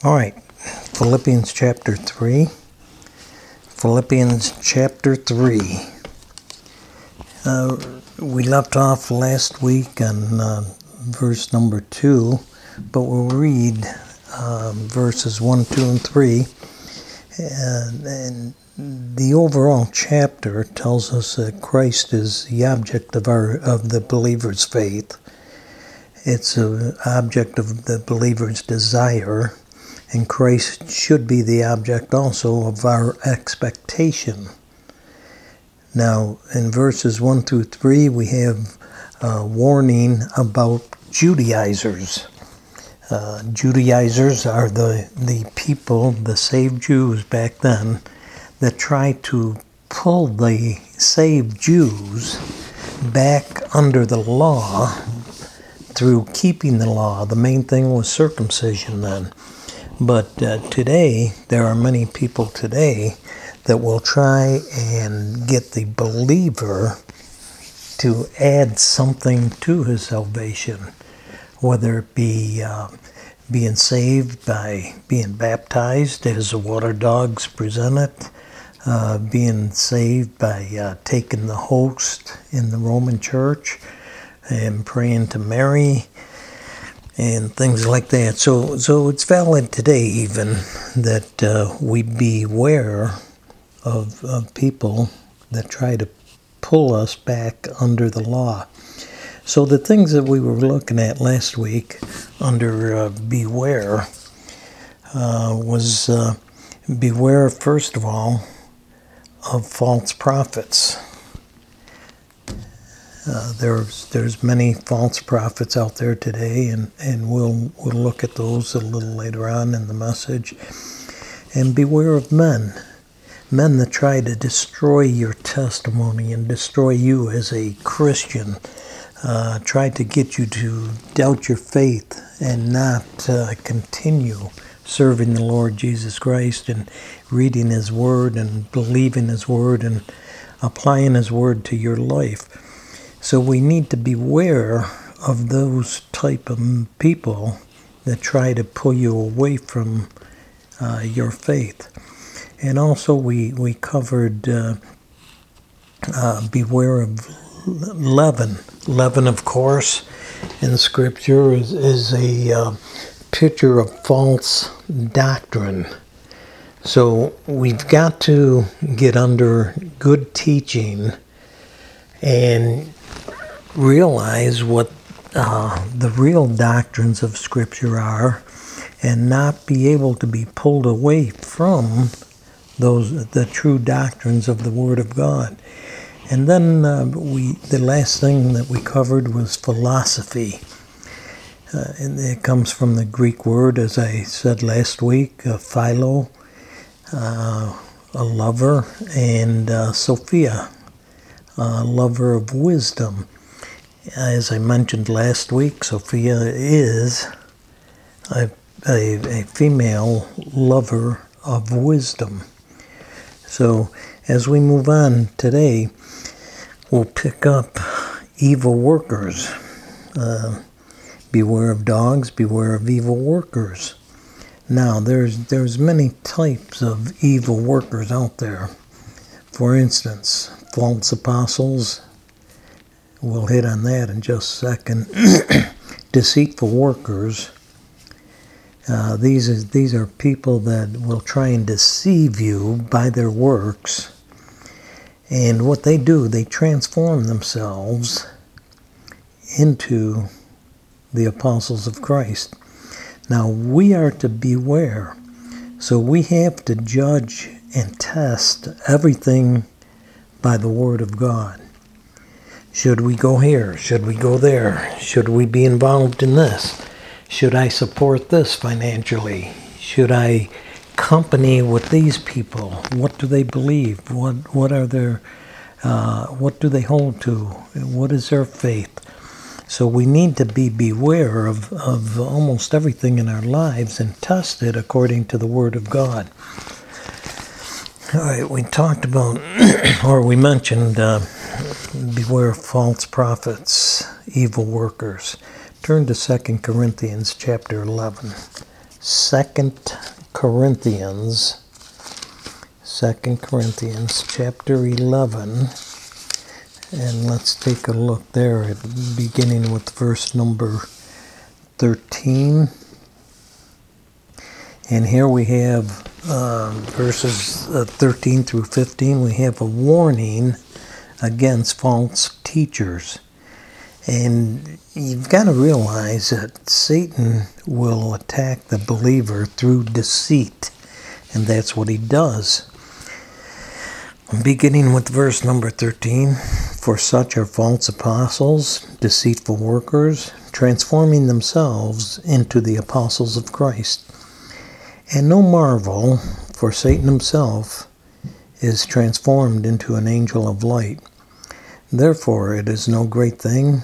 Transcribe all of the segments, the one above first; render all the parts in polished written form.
All right, Philippians chapter 3. Philippians chapter 3. We left off last week on verse number 2, but we'll read verses 1, 2, and 3. And the overall chapter tells us that Christ is the object of the believer's faith. It's an object of the believer's desire. And Christ should be the object also of our expectation. Now, in verses 1 through 3, we have a warning about Judaizers. Judaizers are the people, the saved Jews back then, that tried to pull the saved Jews back under the law through keeping the law. The main thing was circumcision then. But today, there are many people today that will try and get the believer to add something to his salvation, whether it be being saved by being baptized, as the water dogs present it, being saved by taking the host in the Roman Church and praying to Mary, and things like that. So it's valid today even that we beware of people that try to pull us back under the law. So the things that we were looking at last week under beware was beware, first of all, of false prophets. There's many false prophets out there today, and we'll look at those a little later on in the message. And beware of men that try to destroy your testimony and destroy you as a Christian, try to get you to doubt your faith and not continue serving the Lord Jesus Christ and reading His Word and believing His Word and applying His Word to your life. So we need to beware of those type of people that try to pull you away from your faith. And also we covered beware of leaven. Leaven, of course, in Scripture is a picture of false doctrine. So we've got to get under good teaching and realize what the real doctrines of Scripture are, and not be able to be pulled away from the true doctrines of the Word of God. And then the last thing that we covered was philosophy. And it comes from the Greek word, as I said last week, philo, a lover, and Sophia, a lover of wisdom. As I mentioned last week, Sophia is a female lover of wisdom. So as we move on today, we'll pick up evil workers. Beware of dogs, beware of evil workers. Now, there's many types of evil workers out there. For instance, false apostles. We'll hit on that in just a second. Deceitful workers. These are people that will try and deceive you by their works. And what they do, they transform themselves into the apostles of Christ. Now, we are to beware. So we have to judge and test everything by the Word of God. Should we go here? Should we go there? Should we be involved in this? Should I support this financially? Should I company with these people? What do they believe? What are their what do they hold to? What is their faith? So we need to beware of almost everything in our lives and test it according to the Word of God. All right, we talked about, or we mentioned, beware of false prophets, evil workers. Turn to 2 Corinthians chapter 11. 2 Corinthians. 2 Corinthians chapter 11. And let's take a look there, at beginning with verse number 13. And here we have verses 13 through 15. We have a warning against false teachers. And you've got to realize that Satan will attack the believer through deceit. And that's what he does. Beginning with verse number 13, for such are false apostles, deceitful workers, transforming themselves into the apostles of Christ. And no marvel, for Satan himself is transformed into an angel of light. Therefore it is no great thing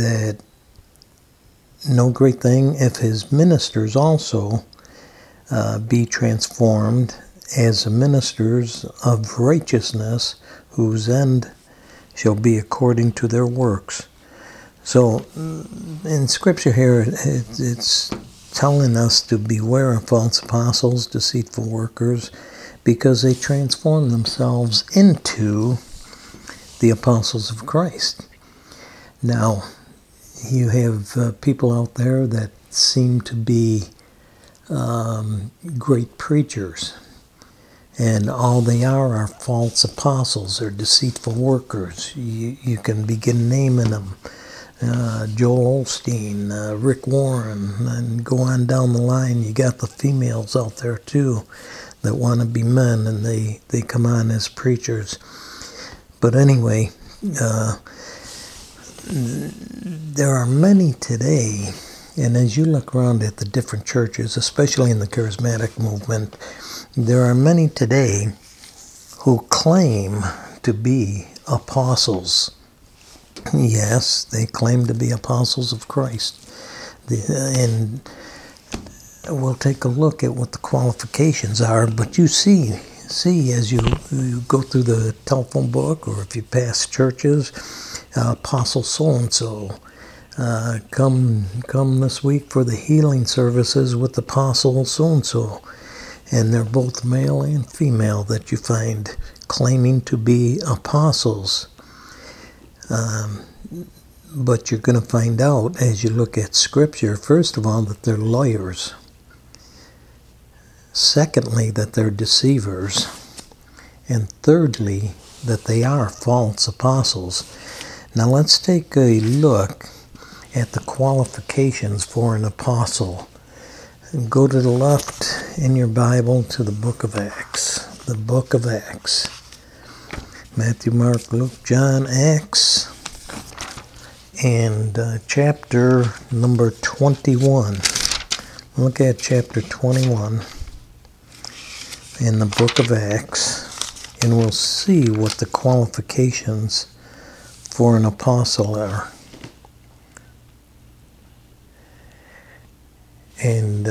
if his ministers also be transformed as the ministers of righteousness, whose end shall be according to their works. So in Scripture here, it's telling us to beware of false apostles, deceitful workers, because they transform themselves into the apostles of Christ. Now, you have people out there that seem to be great preachers, and all they are false apostles or deceitful workers. You can begin naming them. Joel Osteen, Rick Warren, and go on down the line. You got the females out there too that want to be men, and they come on as preachers. But anyway, there are many today, and as you look around at the different churches, especially in the charismatic movement, there are many today who claim to be apostles. Yes, they claim to be apostles of Christ. And we'll take a look at what the qualifications are, but you see as you go through the telephone book, or if you pass churches, Apostle so-and-so, come this week for the healing services with Apostle so-and-so. And they're both male and female that you find claiming to be apostles. But you're going to find out as you look at Scripture, first of all, that they're liars. Secondly, that they're deceivers. And thirdly, that they are false apostles. Now let's take a look at the qualifications for an apostle. Go to the left in your Bible to the book of Acts. The book of Acts. Matthew, Mark, Luke, John, Acts. And chapter number 21. Look at chapter 21 in the book of Acts. And we'll see what the qualifications for an apostle are. And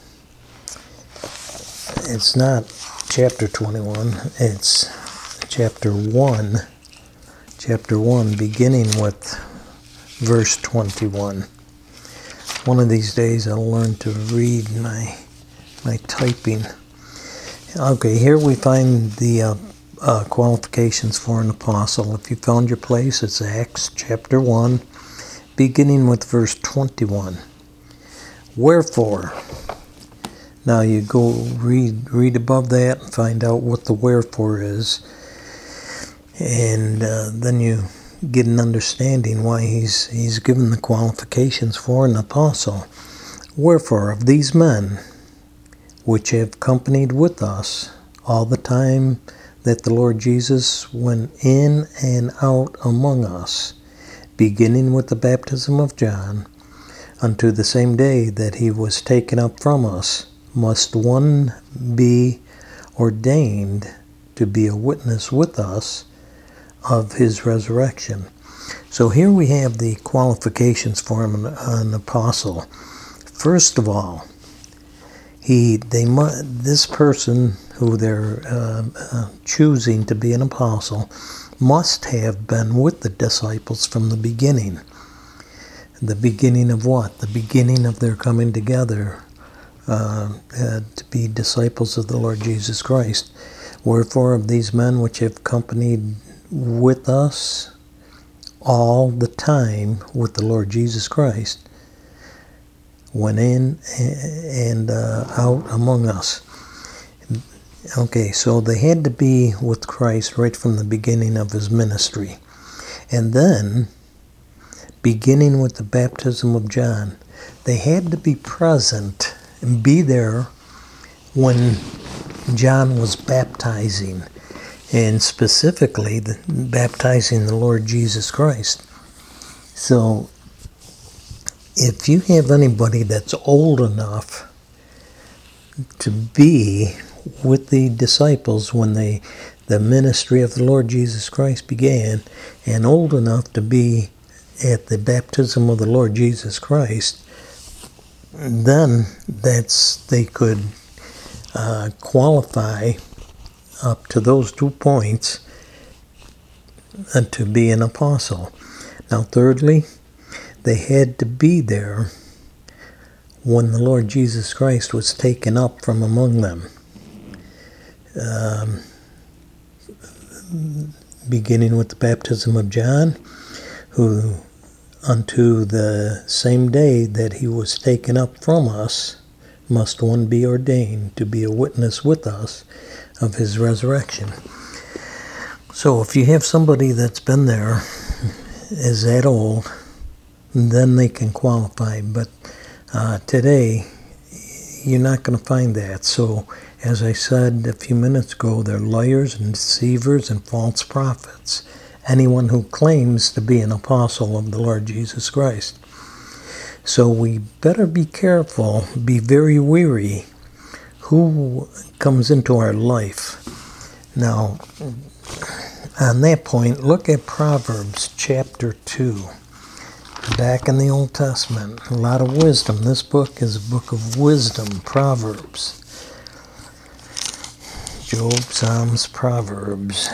it's not chapter 21, it's chapter 1. Chapter 1, beginning with verse 21. One of these days I'll learn to read my typing. Okay, here we find the qualifications for an apostle. If you found your place, it's Acts chapter 1, beginning with verse 21. Wherefore. Now you go read above that and find out what the wherefore is. And then you get an understanding why he's given the qualifications for an apostle. Wherefore, of these men which have companied with us all the time that the Lord Jesus went in and out among us, beginning with the baptism of John, unto the same day that he was taken up from us, must one be ordained to be a witness with us of his resurrection. So here we have the qualifications for an apostle. First of all, this person who they're choosing to be an apostle must have been with the disciples from the beginning. The beginning of what? The beginning of their coming together to be disciples of the Lord Jesus Christ. Wherefore of these men which have companied with us all the time with the Lord Jesus Christ, went in and out among us. Okay, so they had to be with Christ right from the beginning of his ministry. And then, beginning with the baptism of John, they had to be present and be there when John was baptizing, and specifically baptizing the Lord Jesus Christ. So, if you have anybody that's old enough to be with the disciples when the ministry of the Lord Jesus Christ began, and old enough to be at the baptism of the Lord Jesus Christ, then they could qualify up to those 2 points to be an apostle. Now, thirdly, they had to be there when the Lord Jesus Christ was taken up from among them. Beginning with the baptism of John, who unto the same day that he was taken up from us, must one be ordained to be a witness with us of his resurrection. So if you have somebody that's been there, is that old, then they can qualify. But today, you're not going to find that. So, as I said a few minutes ago, they're liars and deceivers and false prophets. Anyone who claims to be an apostle of the Lord Jesus Christ. So we better be careful, be very wary who comes into our life. Now, on that point, look at Proverbs chapter 2. Back in the Old Testament, a lot of wisdom. This book is a book of wisdom, Proverbs. Job, Psalms, Proverbs.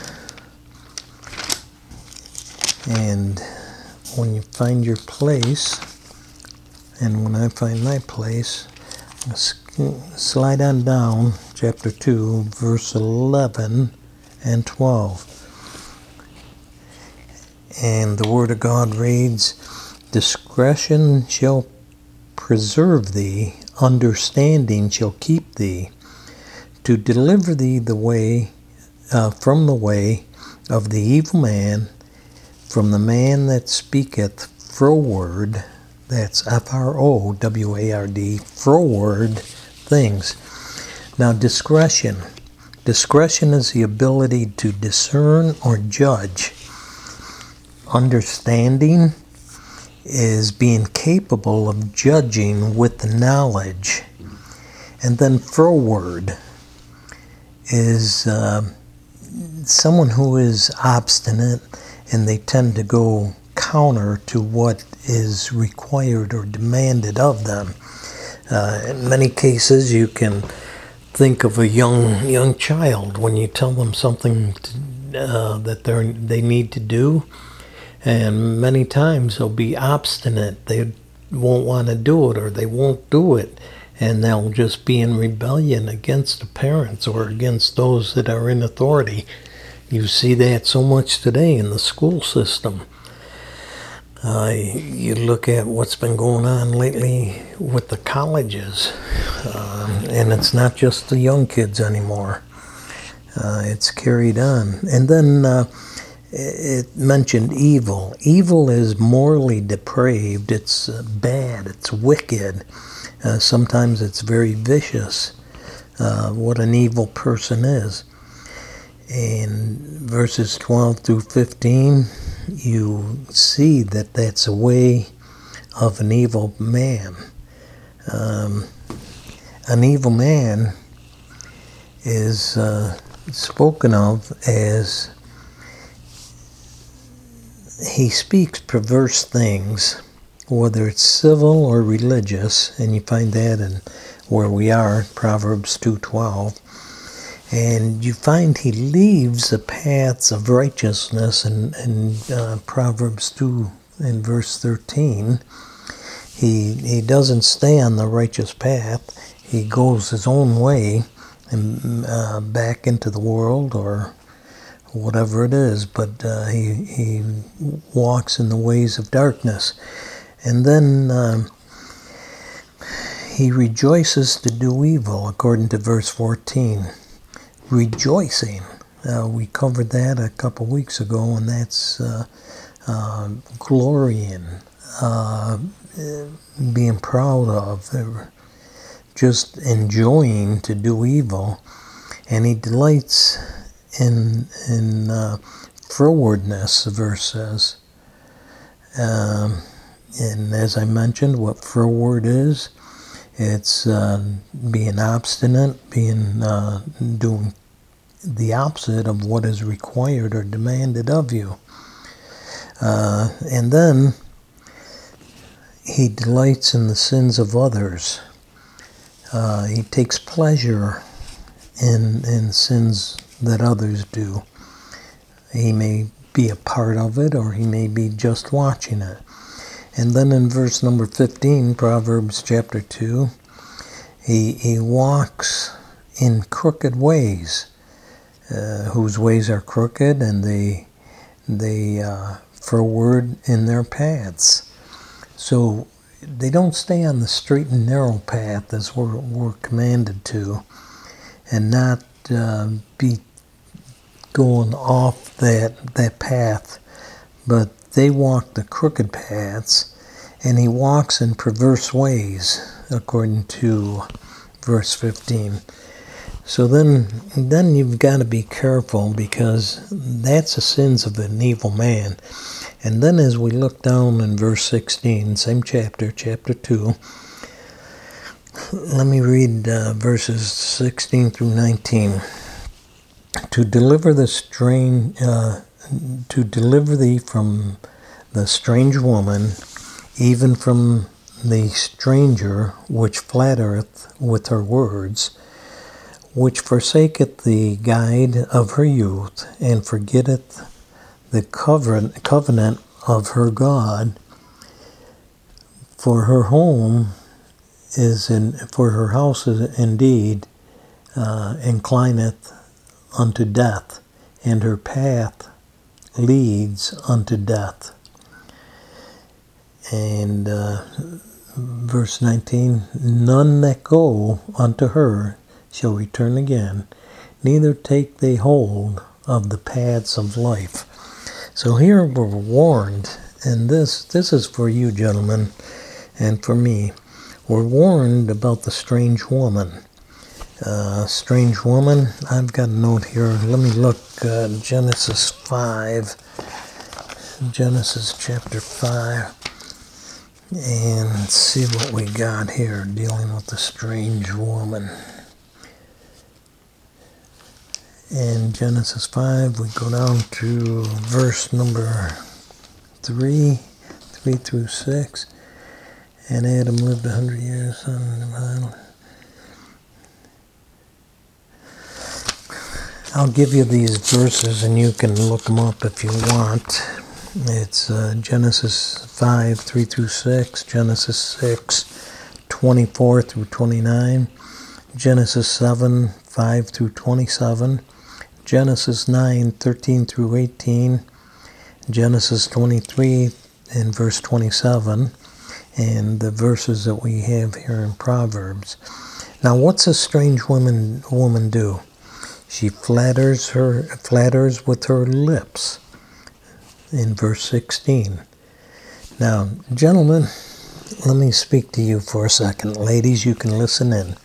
And when you find your place, and when I find my place, slide on down, chapter 2, verse 11 and 12. And the Word of God reads, discretion shall preserve thee, understanding shall keep thee, to deliver thee the way from the way of the evil man, from the man that speaketh froward, that's F-R-O-W-A-R-D, froward things. Now discretion. Discretion is the ability to discern or judge. Understanding is being capable of judging with knowledge. And then froward is someone who is obstinate, and they tend to go counter to what is required or demanded of them. In many cases, you can think of a young child when you tell them something that they need to do, and many times they'll be obstinate. They won't want to do it, or they won't do it, and they'll just be in rebellion against the parents or against those that are in authority. You see that so much today in the school system. You look at what's been going on lately with the colleges, and it's not just the young kids anymore. It's carried on. And then it mentioned evil. Evil is morally depraved. It's bad. It's wicked. Sometimes it's very vicious, what an evil person is. In verses 12 through 15, you see that that's a way of an evil man. An evil man is spoken of as he speaks perverse things, whether it's civil or religious, and you find that in where we are, Proverbs 2:12. And you find he leaves the paths of righteousness in Proverbs 2 and verse 13. He doesn't stay on the righteous path. He goes his own way and back into the world or whatever it is, but he walks in the ways of darkness. And then he rejoices to do evil, according to verse 14. Rejoicing. We covered that a couple weeks ago, and that's glorying, being proud of, just enjoying to do evil. And he delights in frowardness, the verse says. And as I mentioned, what froward is, it's being obstinate, being doing the opposite of what is required or demanded of you. And then he delights in the sins of others. He takes pleasure in sins that others do. He may be a part of it, or he may be just watching it. And then in verse number 15, Proverbs chapter 2, he walks in crooked ways, whose ways are crooked, and they forward in their paths. So they don't stay on the straight and narrow path as we're commanded to, and not be going off that path, but they walk the crooked paths, and he walks in perverse ways, according to verse 15. So then you've got to be careful, because that's the sins of an evil man. And then as we look down in verse 16, same chapter 2, let me read verses 16 through 19. To deliver thee from the strange woman, even from the stranger which flattereth with her words, which forsaketh the guide of her youth, and forgetteth the covenant of her God. For her house is indeed inclineth unto death, and her path leads unto death. And verse 19, none that go unto her shall return again, neither take they hold of the paths of life. So here we're warned, and this is for you gentlemen, and for me. We're warned about the strange woman. Strange woman, I've got a note here. Let me look, Genesis 5, Genesis chapter 5, and see what we got here dealing with the strange woman. In Genesis 5, we go down to verse number 3 through 6. And Adam lived 100 years on the island. I'll give you these verses and you can look them up if you want. It's Genesis 5, 3 through 6, Genesis 6, 24 through 29, Genesis 7, 5 through 27, Genesis 9, 13 through 18, Genesis 23 and verse 27, and the verses that we have here in Proverbs. Now, what's a strange woman do? She flatters with her lips in verse 16. Now, gentlemen, let me speak to you for a second. Ladies, you can listen in.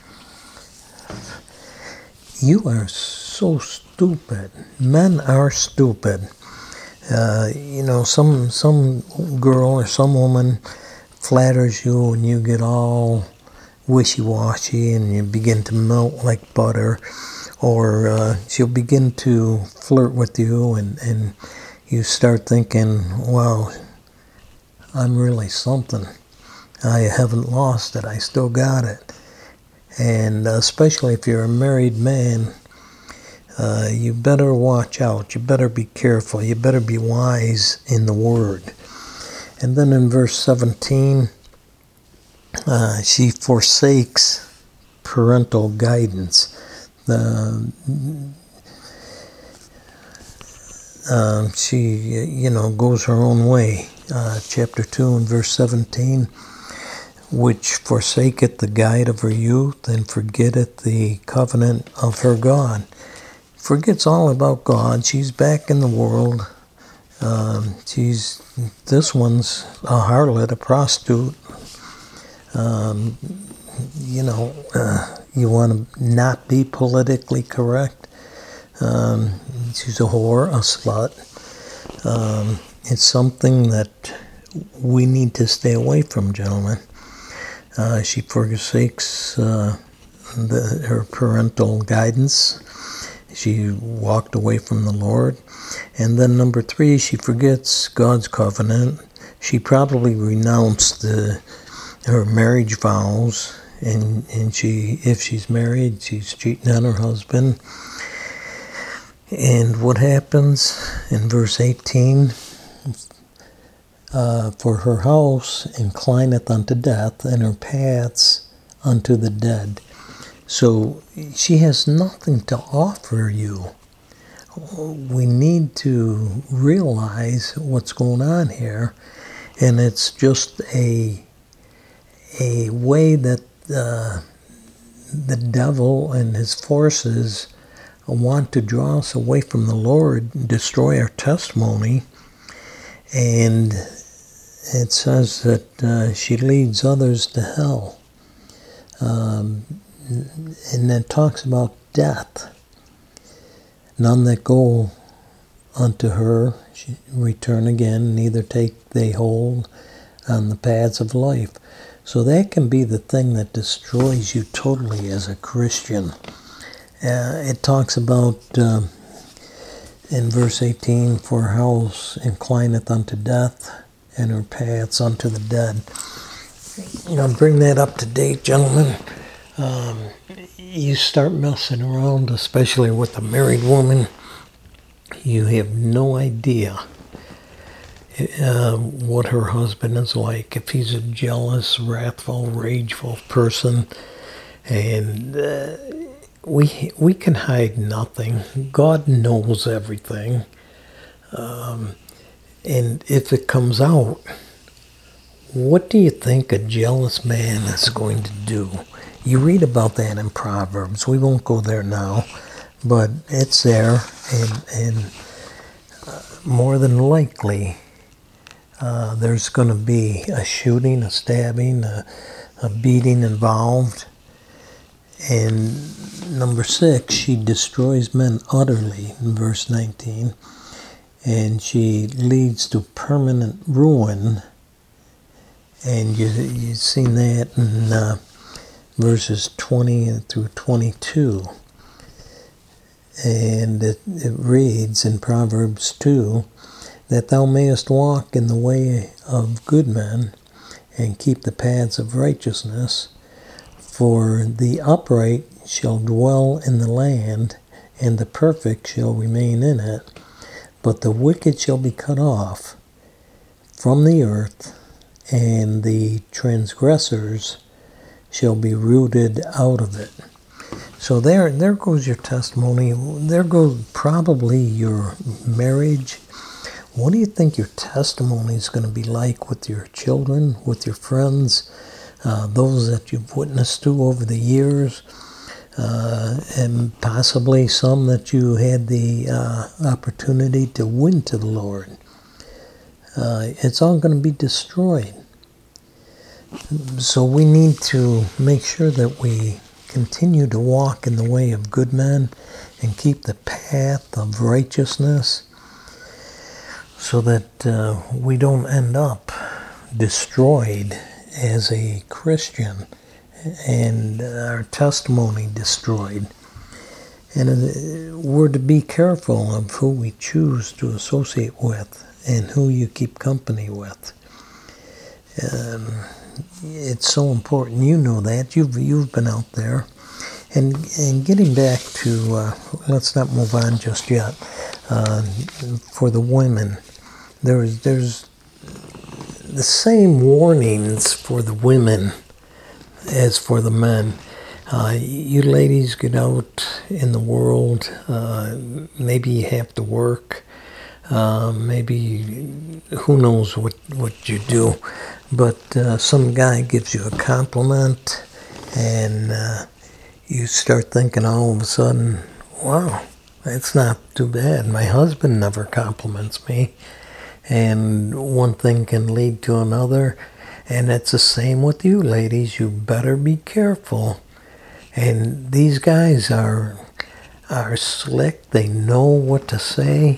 You are so stupid. Men are stupid. Some girl or some woman flatters you and you get all wishy-washy and you begin to melt like butter, or she'll begin to flirt with you and you start thinking, well, I'm really something. I haven't lost it. I still got it. And especially if you're a married man, you better watch out. You better be careful. You better be wise in the word. And then in verse 17, She forsakes parental guidance. She goes her own way. Chapter 2 and verse 17, which forsaketh the guide of her youth and forgetteth the covenant of her God. Forgets all about God. She's back in the world. This one's a harlot, a prostitute. You want to not be politically correct. She's a whore, a slut. It's something that we need to stay away from, gentlemen. She forsakes her parental guidance. She walked away from the Lord. And then number 3, she forgets God's covenant. She probably renounced her marriage vows, and if she's married, she's cheating on her husband. And what happens in verse 18? For her house inclineth unto death, and her paths unto the dead. So she has nothing to offer you. We need to realize what's going on here, and it's just a way that the devil and his forces want to draw us away from the Lord, destroy our testimony. And it says that she leads others to hell. And it talks about death. None that go unto her return again, neither take they hold on the paths of life. So that can be the thing that destroys you totally as a Christian. It talks about, in verse 18, for her house inclineth unto death, and her paths unto the dead. Bring that up to date, gentlemen. You start messing around, especially with a married woman, you have no idea what her husband is like. If he's a jealous, wrathful, rageful person, and we can hide nothing. God knows everything. And if it comes out, what do you think a jealous man is going to do? You read about that in Proverbs. We won't go there now, but it's there, and more than likely there's going to be a shooting, a stabbing, a beating involved. And number 6, she destroys men utterly, in verse 19, and she leads to permanent ruin. And you've seen that in verses 20 through 22. And it reads in Proverbs 2, that thou mayest walk in the way of good men, and keep the paths of righteousness. For the upright shall dwell in the land, and the perfect shall remain in it. But the wicked shall be cut off from the earth, and the transgressors shall be rooted out of it. So there goes your testimony. There goes probably your marriage. What do you think your testimony is going to be like with your children, with your friends, those that you've witnessed to over the years, and possibly some that you had the opportunity to win to the Lord? It's all going to be destroyed. So we need to make sure that we continue to walk in the way of good men and keep the path of righteousness, so that we don't end up destroyed as a Christian and our testimony destroyed. And we're to be careful of who we choose to associate with and who you keep company with. It's so important. You know that. You've been out there. And getting back to, let's not move on just yet. For the women, there's the same warnings for the women as for the men, you ladies get out in the world. Maybe you have to work. Maybe who knows what you do. But some guy gives you a compliment, and you start thinking all of a sudden, wow, that's not too bad. My husband never compliments me. And one thing can lead to another. And it's the same with you ladies. You better be careful. And these guys are slick. They know what to say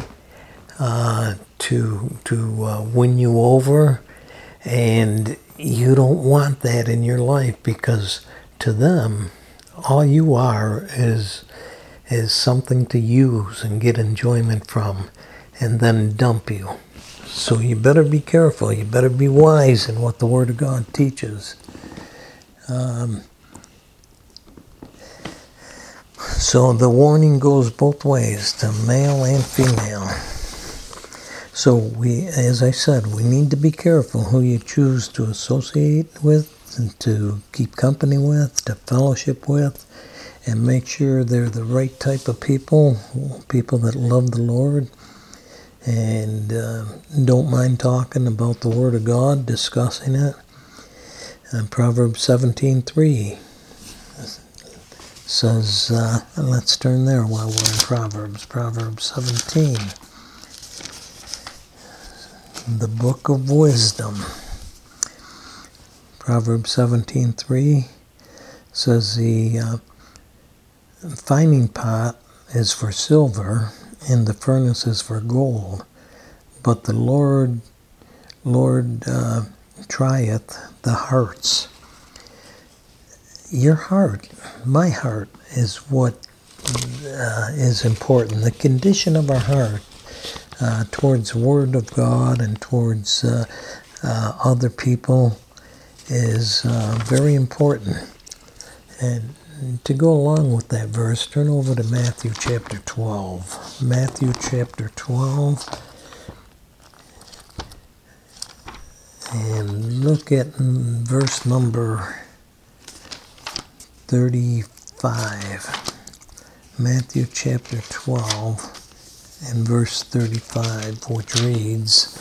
to win you over. And you don't want that in your life, because to them, all you are is something to use and get enjoyment from, and then dump you. So you better be careful. You better be wise in what the Word of God teaches. So the warning goes both ways, to male and female. So we, as I said, we need to be careful who you choose to associate with, and to keep company with, to fellowship with, and make sure they're the right type of people that love the Lord, and don't mind talking about the Word of God, discussing it. And Proverbs 17:3 says, let's turn there while we're in Proverbs. Proverbs 17, the book of wisdom. Proverbs 17:3 says, the fining pot is for silver, and the furnace is for gold, but the Lord trieth the hearts. Your heart, my heart, is what is important. The condition of our heart towards the Word of God and towards other people is very important. And to go along with that verse, turn over to Matthew chapter 12. Matthew chapter 12. And look at verse number 35. Matthew chapter 12 and verse 35, which reads,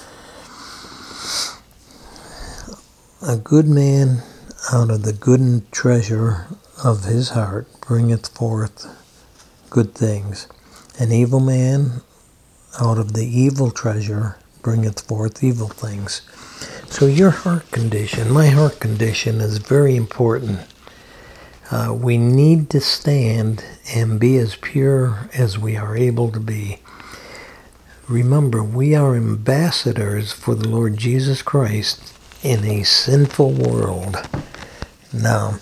a good man out of the good treasure of his heart bringeth forth good things. An evil man out of the evil treasure bringeth forth evil things. So your heart condition, my heart condition, is very important. We need to stand and be as pure as we are able to be. Remember, we are ambassadors for the Lord Jesus Christ in a sinful world. Now,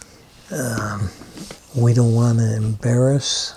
we don't want to embarrass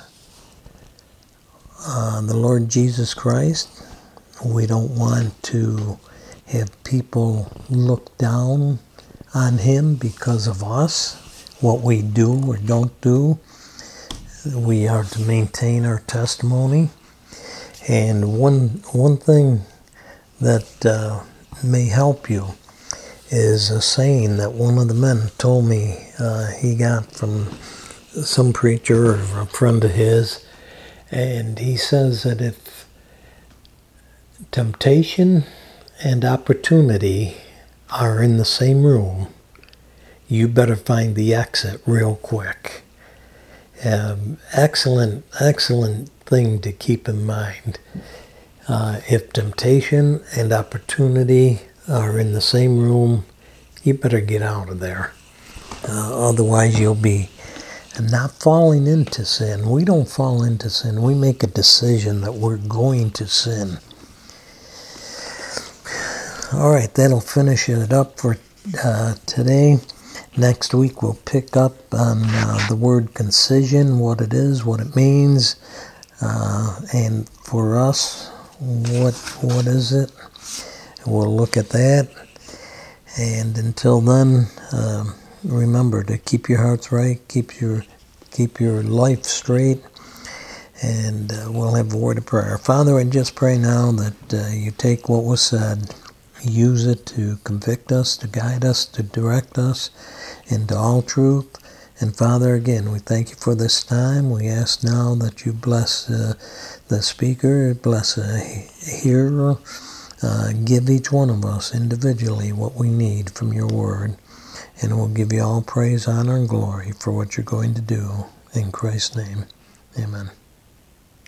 the Lord Jesus Christ. We don't want to have people look down on Him because of us, what we do or don't do. We are to maintain our testimony. And one thing that may help you is a saying that one of the men told me he got from some preacher or a friend of his. And he says that if temptation and opportunity are in the same room, you better find the exit real quick. Excellent thing to keep in mind. If temptation and opportunity are in the same room, you better get out of there. Otherwise you'll be not falling into sin. We don't fall into sin. We make a decision that we're going to sin. All right, that'll finish it up for today. Next week we'll pick up on the word concision, what it is, what it means, and for us, what is it? We'll look at that. And until then, remember to keep your hearts right, keep your life straight, and we'll have a word of prayer. Father, I just pray now that you take what was said use it to convict us, to guide us, to direct us into all truth. And Father, again, we thank you for this time. We ask now that you bless the speaker, bless the hearer, give each one of us individually what we need from your word. And we'll give you all praise, honor, and glory for what you're going to do. In Christ's name, amen.